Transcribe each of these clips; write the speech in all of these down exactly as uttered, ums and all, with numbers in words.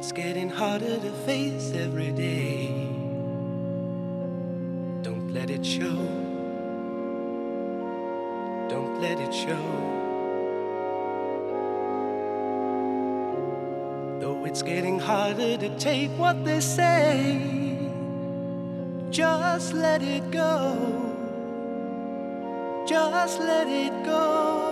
It's getting harder to face every day. Don't let it show. Don't let it show. Though it's getting harder to take what they say, just let it go. Just let it go.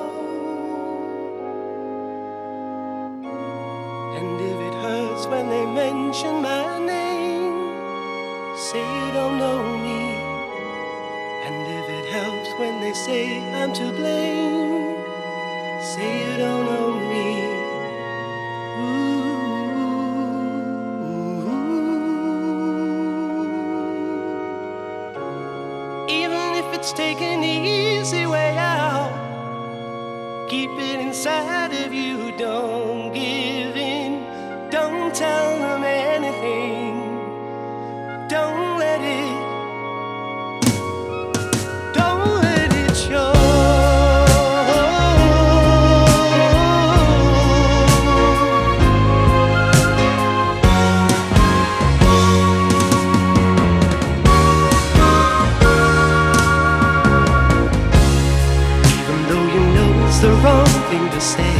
And if it hurts when they mention my name, say you don't know me. And if it helps when they say I'm to blame, say you don't know me. Ooh. Even if it's taking the easy way out, keep it inside of you, don't give in. Don't tell them anything. Don't let it, don't let it show. Even though you know it's the wrong thing to say,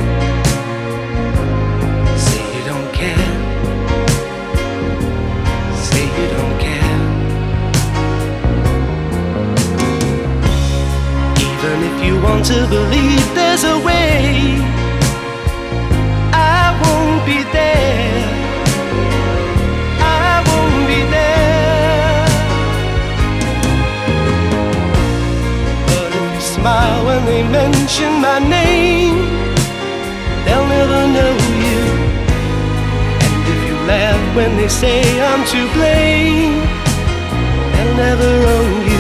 want to believe there's a way, I won't be there. I won't be there. But if you smile when they mention my name, they'll never know you. And if you laugh when they say I'm to blame, they'll never own you.